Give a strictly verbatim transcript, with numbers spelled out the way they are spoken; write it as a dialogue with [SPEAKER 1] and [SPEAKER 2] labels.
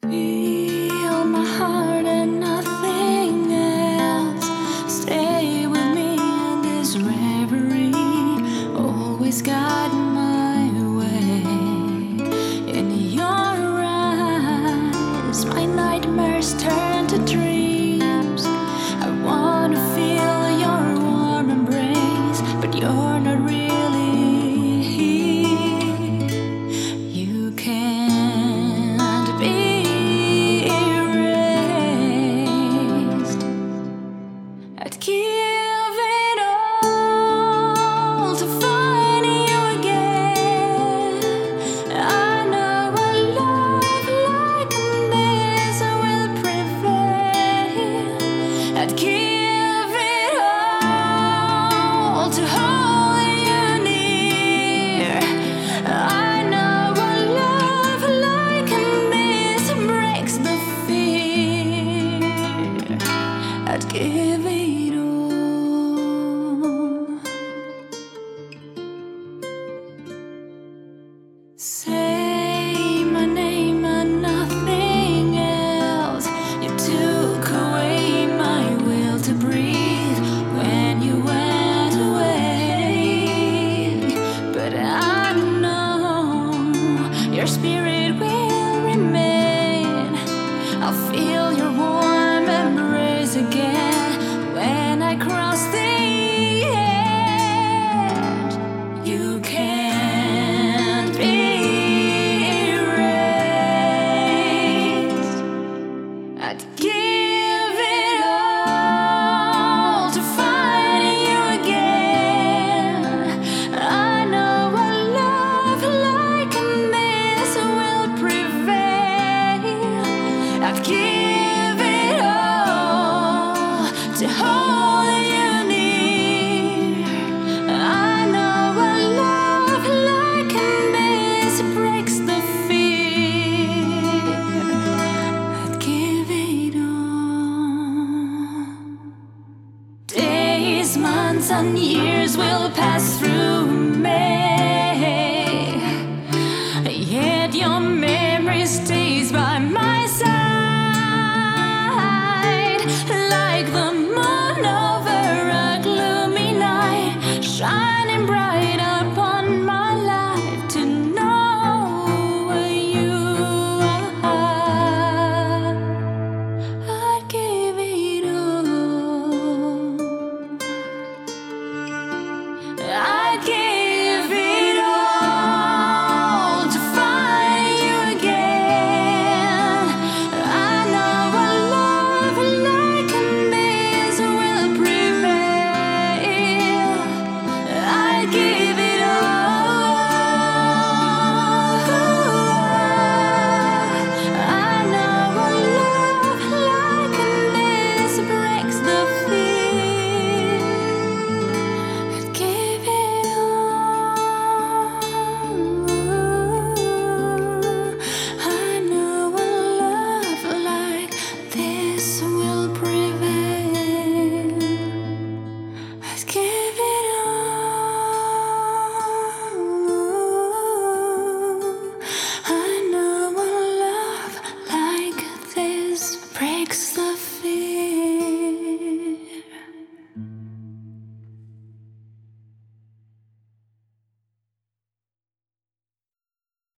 [SPEAKER 1] Feel my heart and nothing else. Stay with me in this reverie. Always guide my way. In your eyes, my nightmares turn to dreams. I wanna feel your warm embrace, but you're not really here. You can't be erased. I'd give it all to find you again. I know a love like this will prevail. I'd give it all to hold you near. I know a love like this breaks the fear. I'd give it all. Say my name and nothing else. You took away my will to breathe when you went away. But I know your spirit will remain. I'll feel your warm embrace again when I cross the edge. You can't be erased. I'd give it all to find you again. I know a love like this will prevail. I'd give it all to hold you near. I know a love like this breaks the fear. I'd give it all. Days, months, and years will pass through me, yet your memory stays by my side.